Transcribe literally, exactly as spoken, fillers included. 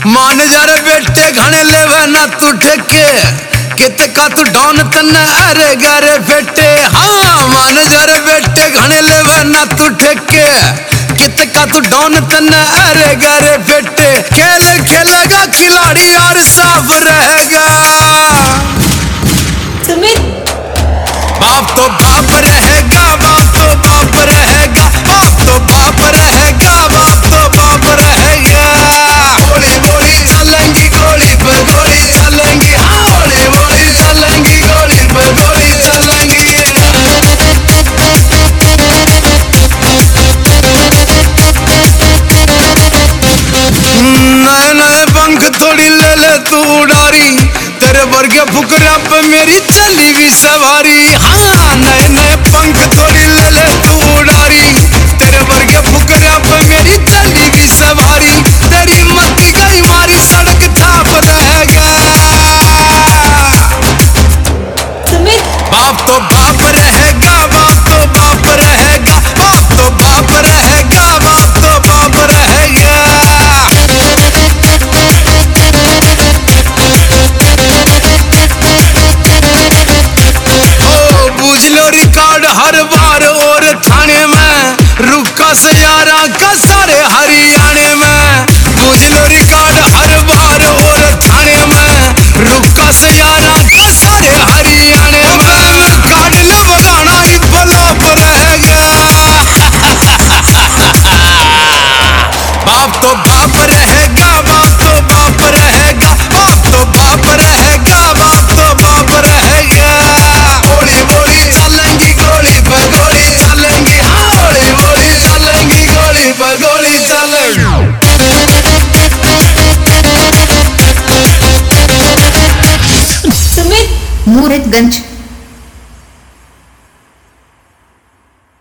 मान जा रे बेटे घने लेवे ना तू ठेके कित का तू डॉन तन्ने अरे गरे बेटे। हाँ मान जा रे बेटे घने लेवे ना तू ठेके कित का तू डॉन तन्ने अरे गरे बेटे। खेल खेलेगा खिलाड़ी और साफ रहेगा। सुमित बाप तो बाप रहेगा, बाप तो बाप रहेगा, बाप तो बाप रहेगा, बाप तो बाप रहेगा। गोली गोली चलेंगी गोली पे गोली चलेंगी। हाँ गोली गोली चलेंगी गोली पे गोली चलेंगी। नए नए पंख थोड़ी ले ले तू उड़ारी तेरे वर्गे फुकरा पे मेरी चली भी सवारी। हाँ नए नए पंख थोड़ी ले ले तू उड़ारी तेरे वर्गे फुकरा पे मेरी चली भी सवारी। तेरी मती गई मारी सड़क छाप रहेगा। सुमित बाप तो बाप रहेगा, बाप तो बाप रहेगा, बाप तो बाप रहेगा, बाप तो बाप रहेगा। रिकॉर्ड हर बार और थाने में रुका से यारा का सारे हरियाणे में। पूछ लो रिकॉर्ड हर बार और थाने में रुका से यारा का सारे हरियाणे में। काट ले बगाना ही बलाप रहेगा। बाप तो बाप रहेगा, बाप तो बाप रहेगा, बाप तो बाप रहेगा, बाप तो बाप रहेगा। गोली गोली चलेंगी गोली पर गोली चलेंगी। हाँ गोली गोली चलेंगी गोली पर गोली चलेंगी। सुमित मूरतगंज।